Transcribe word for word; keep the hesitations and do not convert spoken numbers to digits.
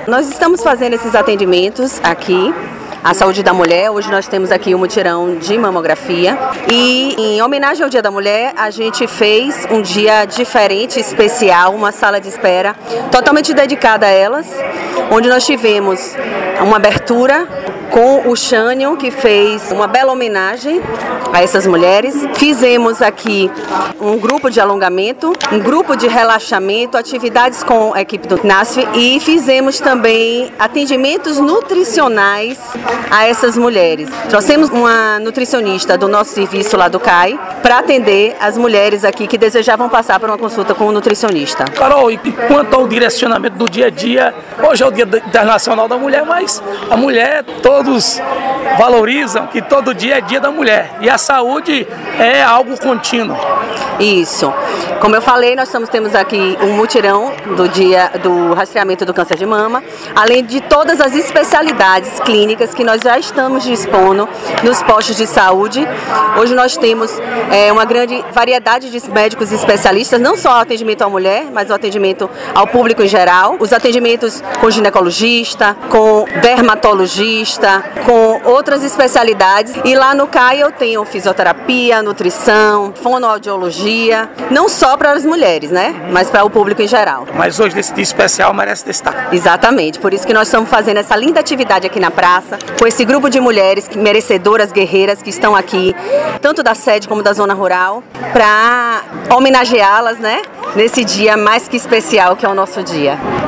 Nós estamos fazendo esses atendimentos aqui, a saúde da mulher. Hoje nós temos aqui um mutirão de mamografia e em homenagem ao Dia da Mulher a gente fez um dia diferente, especial, uma sala de espera totalmente dedicada a elas, onde nós tivemos uma abertura com o Xânio, que fez uma bela homenagem a essas mulheres. Fizemos aqui um grupo de alongamento, um grupo de relaxamento, atividades com a equipe do N A S F e fizemos também atendimentos nutricionais a essas mulheres. Trouxemos uma nutricionista do nosso serviço lá do C A I para atender as mulheres aqui que desejavam passar por uma consulta com um nutricionista. Carol, e quanto ao direcionamento do dia a dia, hoje é o Dia Internacional da Mulher, mas a mulher, todos valorizam que todo dia é Dia da Mulher e a saúde é algo contínuo. Isso. Como eu falei, nós estamos, temos aqui um mutirão do dia do rastreamento do câncer de mama, além de todas as especialidades clínicas que nós já estamos dispondo nos postos de saúde. Hoje nós temos é, uma grande variedade de médicos e especialistas, não só o atendimento à mulher, mas o atendimento ao público em geral, os atendimentos com ginecologista, com dermatologista, com outras especialidades. E lá no C A I eu tenho fisioterapia, nutrição, fonoaudiologia, não só para as mulheres, né, mas para o público em geral. Mas hoje nesse dia especial merece destaque. Exatamente, por isso que nós estamos fazendo essa linda atividade aqui na praça, com esse grupo de mulheres merecedoras, guerreiras que estão aqui, tanto da sede como da zona rural, para homenageá-las, né, nesse dia mais que especial que é o nosso dia.